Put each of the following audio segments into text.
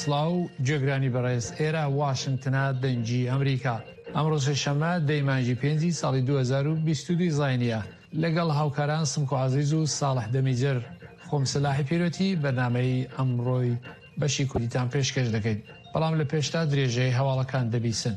سڵاو جێگرانی بەڕێز ئێرە واشنگتنە دەنگی ئەمریکا ئەمڕۆ سێشەممە دەیمانجی 5 ساڵی 2022 زاینیە لەگەڵ هاوکاران سمک و عەزیز و ساڵح دەمیجر خۆم سلاحی پیرۆتی بەرنامەی ئەمڕۆی بەشی کوردیتان پێشکەش دەکەیت بەڵام لە پێشتا درێژەی هەواڵەکان دەبیسن.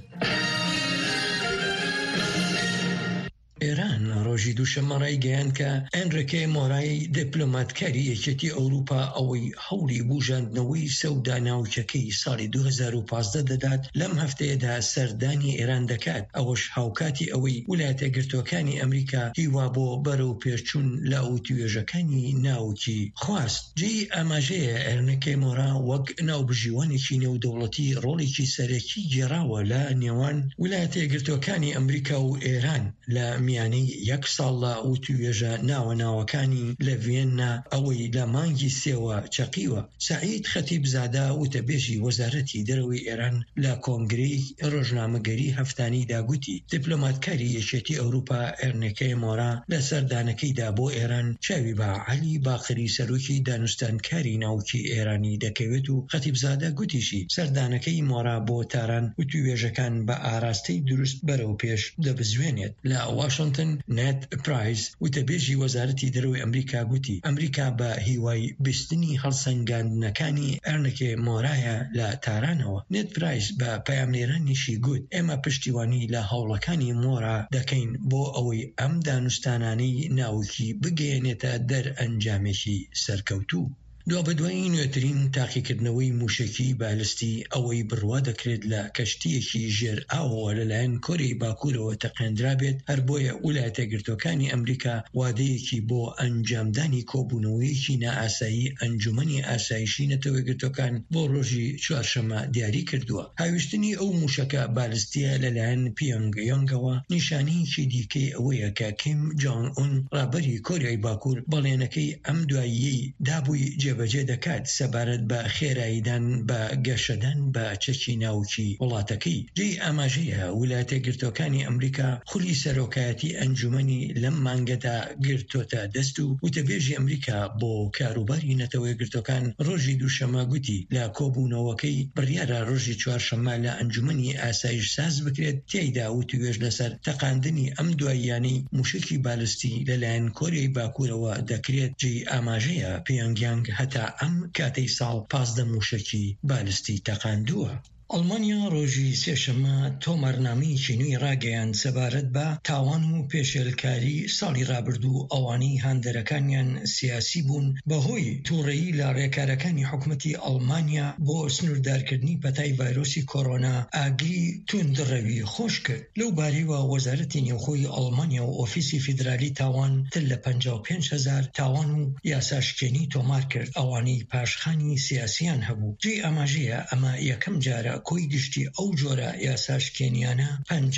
ئێران ڕۆژی دووشەممە ڕایگەیاند کە ئەنرێکێ مۆرای دیپلۆماتکاری یەکێتی ئەوروپا ئەوەی هەوڵی بوژاندنەوەی سەودا ناوچەکەی ساڵی 2015 دەدات لەم هەفتەیەدا سەردانی ئێران دەکات. ئەوەش هاوکاتی ئەوەی ویلایەتە گرتوەکانی ئەمریکا هیوا بۆ بەرەو پێچوون لە ئەوتوێژەکانی ناوکی خواست. جێی ئاماژەیە ئەرنێکێ مۆرا وەک ناوبژیوانێکی نێودەوڵەتی ڕۆڵێکی سەرەکی گێڕاوە لە نێوان ویلایەتە گرتوەکانی ئەمریکا و ئێران لە میانەی یەک ساڵ لە ئوتوێژە ناوەناوەکانی لە ڤێننا ئەوەی لە مانگی سێوە چەقیوە. سەعید خەتیبزادە وتەبێژی وەزارەتی دەرەوەی ئێران لە کۆنگرەی ڕۆژنامەگەری هەفتانیدا گوتی دیپلۆماتکاری یەکێتی ئەوروپا ئەرنێکێ مۆرا لە سەردانەکەیدا بۆ ئێران چاوی بە عەلی باقری سەرۆکی دانوستانکاری ناوکی ئێرانی دەکەوێت و خەتیبزادە گوتیشی سەردانەکەی مۆرا بۆ تاران وتوێژەکان بە ئاراستەی دروست بەرەو پێش دەبزوێنێت. لە واشنگتن نێت پرایس وتەبێژی وەزارەتی دەرەوەی ئەمریکا گوتی ئەمریکا بە هیوای بیستنی هەڵسەنگاندنەکانی ئەرنێکێ مۆرایە لە تارانەوە. نێت پرایس بە پەیامنێرانیشی گوت ئێمە پشتیوانی لە هەوڵەکانی مۆرا دەکەین بۆ ئەوەی ئەم دانوستانانەی ناوکی بگەێنێتە دەرئەنجامێکی سەرکەوتوو. دوابەدوای نوێترین تاقیکردنەوەی موشکی بالستی ئەوەی بڕوا دەکرێت لە کەشتیەکی ژێر ئاوەوە لەلایەن کۆرەی باکوورەوە تەقێنرا بێت هەر بۆیە ویلایەتە گرتوەکانی ئەمریکا وادەیەکی بۆ ئەنجامدانی کۆبوونەوەیەکی نائاسایی ئەنجومەنی ئاسایشی نەتەوەی گرتوەکان بۆ ڕۆژی چوارشەممە دیاری کردووە. هاویشتنی ئەو موشکە بالستیە لەلایەن پیۆنگیۆنگەوە نیشانەیەکی دیکەی ئەوەیە کە کیم جۆنگ ئون ڕابەری کۆریای باکوور بەڵێنەکەی ئەم دواییەی دابووی جێبەجێ دەکات سەبارەت بە خێراییدان بە گەشەدان بە چەکی ناوکی وڵاتەکەی. جێی ئاماژەیە ویلایەتە گرتوەکانی ئەمریکا خولی سەرۆکایەتی ئەنجومەنی لەم مانگەدا گرتوۆتە دەست و وتەبێژی ئەمریکا بۆ کاروباری نەتەوەی گرتوەکان ڕۆژی دووشەممە گوتی لە کۆبوونەوەکەی بڕیارە ڕۆژی چوارشەممە لە ئەنجومەنی ئاسایش ساز بکرێت تێیدا وتوێژ لەسەر تەقاندنی ئەم دواییانەی موشکی بالستی لەلایەن کۆریای باکوورەوە دەکرێت. جێی ئاماژەیە پیۆنگیانگ هەتا ئەم کاتەی ساڵ 15 موشکی بالستی تەقاندووە. ئەڵمانیا ڕۆژی سێشەممە تۆمارنامەیەکی نوێی ڕاگەیاند سەبارەت بە تاوان و پێشێلکاری ساڵی ڕابردوو ئەوانەی هاندەرەکانیان سیاسی بوون بەهۆی تووڕەیی لە ڕێکارەکانی حکوومەتی ئەڵمانیا بۆ سنووردارکردنی پەتای ڤایرۆسی کۆڕۆنا ئاگری توندڕەوی خۆش کرد. لەو باریوە وەزارەتی نێوخۆی ئەڵمانیا و ئۆفیسی فیدرالی تاوان تر لە 55,000 تاوان و یاساشکێنی تۆمار کرد ئەوانەی پاشخانی سیاسیان هەبوو. جێی ئاماژەیە ئەمە یەکەم جارە کۆی گشتی ئەو جۆرە یاساشکێنیانە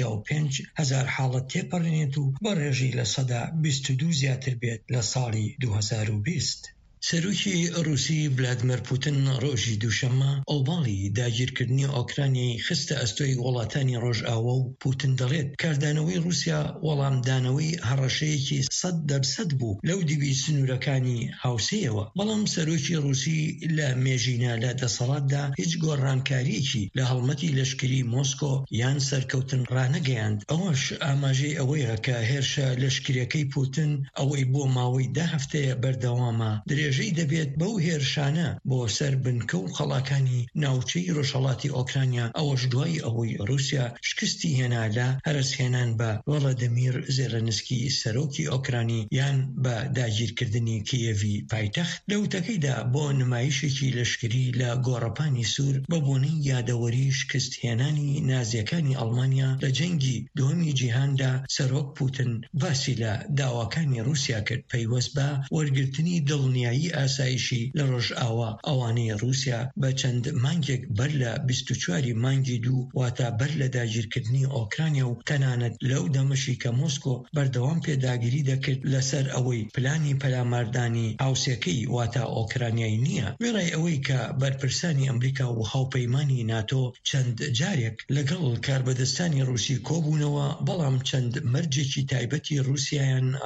55,000 حاڵەت تێپەڕێنێت و بە ڕێژی لە سەدا 22 زیاتر بێت لە ساڵی 2020. سەرۆکی ڕووسی ڤلادیمیر پوتین ڕۆژی دووشەممە ئەوباڵی داگیرکردنی ئۆکرانیای خستە ئەستۆی وڵاتانی ڕۆژئاوە و پوتین دەڵێت کاردانەوەی رووسیا وەڵامدانەوەی هەڕەشەیەکی 100% بوو لەو دیوی سنوورەکانی هاوسەیەوە. بەڵام سەرۆکی ڕووسی لە مێژینە لە دەسەڵاتدا هیچ گۆڕانکاریەکی لە هەڵمەتی لەشکری مۆسکۆ یان سەرکەوتن ڕانەگەیاند. ئەوەش ئاماژەی ئەوەیە کە هێرشە لەشکریەکەی پوتین ئەوەی بۆ ماوەی 10 هەفتەیە بەردەوامە درێژەی دەبێت بەو هێرشانە بۆ سەر بنکە و خەڵاکانی ناوچەی ڕۆژهەڵاتی ئۆکرانیا ئەوەش دوای ئەوەی رووسیا شکستی هێنا لە هەرسهێنان بە ڤڵادیمیر زێلەنسکی سەرۆکی ئۆکرانی یان بە داگیرکردنی کیێڤی پایتەخت. لە وتەکەیدا بۆ نمایشێکی لەشکری لە گۆڕەپانی سوور بە بۆنەی یادەوەری شکستهێنانی نازیەکانی ئەڵمانیا لە جەنگی دووەمی جیهاندا سەرۆک پوتین باسی لە داواکانی رووسیا کرد پەیوەست بە وەرگرتنی دڵنیایی ئاسایشی لە ڕۆژئاوا ئەوانەی رووسیا بە چەند مانگێک بەر لە 24 مانگی دوو واتە بەر لە داگیرکردنی ئۆکرانیا و تەنانەت لەو دەمەشی کە مۆسکۆ بەردەوام پێداگیری دەکرد لەسەر ئەوەی پلانی پەلاماردانی هاوسێکەی واتە ئۆکرانیای نییە. وێڕای ئەوەی کە بەرپرسانی ئەمریکا و هاوپەیمانی ناتۆ چەند جارێک لەگەڵ کاربەدەستانی رووسی کۆبوونەوە بەڵام چەند مەرجێکی تایبەتی رووسیایان